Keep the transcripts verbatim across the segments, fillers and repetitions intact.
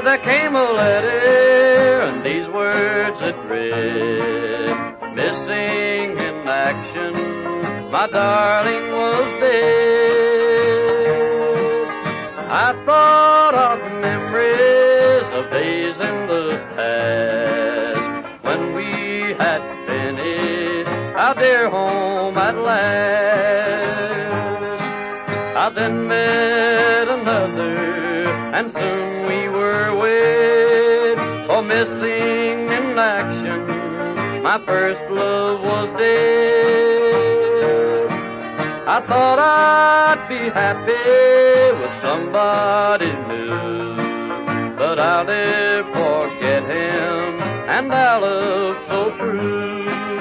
there came a letter, and these words it read, missing in action, my darling was dead. I thought of the memories of days in the past, when we had finished our dear home at last. I then met another, and soon we were wed, for missing in action, my first love was dead. I thought I'd be happy with somebody new, but I'll never forget him, and our love so true.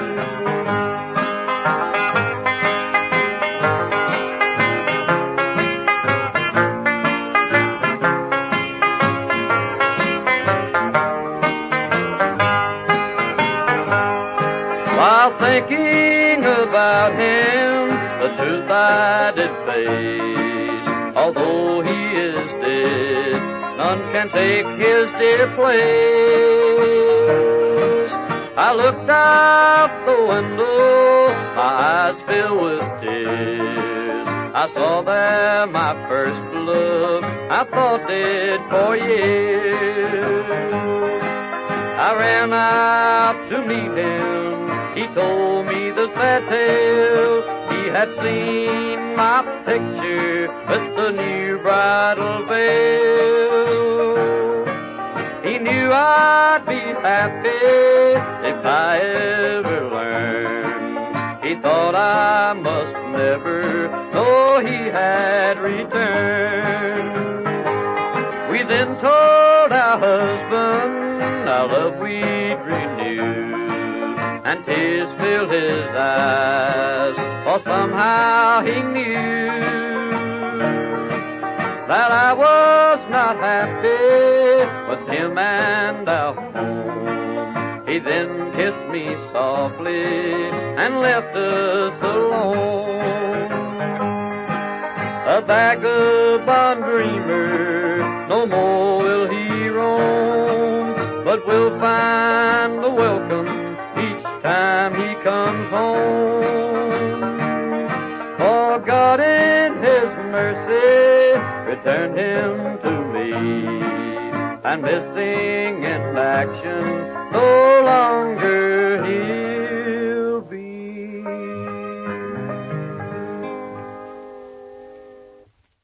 While thinking about him, the truth I did face, although he is dead, none can take his dear place. I looked out the window, my eyes filled with tears. I saw there my first love, I thought dead for years. I ran out to meet him, he told me the sad tale. He had seen my picture with the new bridal veil. He knew I'd be happy if I ever learned. He thought I must never know he had returned. We then told our husband our love we'd renew, and tears filled his eyes, for somehow he knew that I was not happy with him and our home. He then kissed me softly and left us alone. A vagabond dreamer, no more will he roam, but will find a welcome each time he comes home. For God in his mercy returned him to me, and missing in action no longer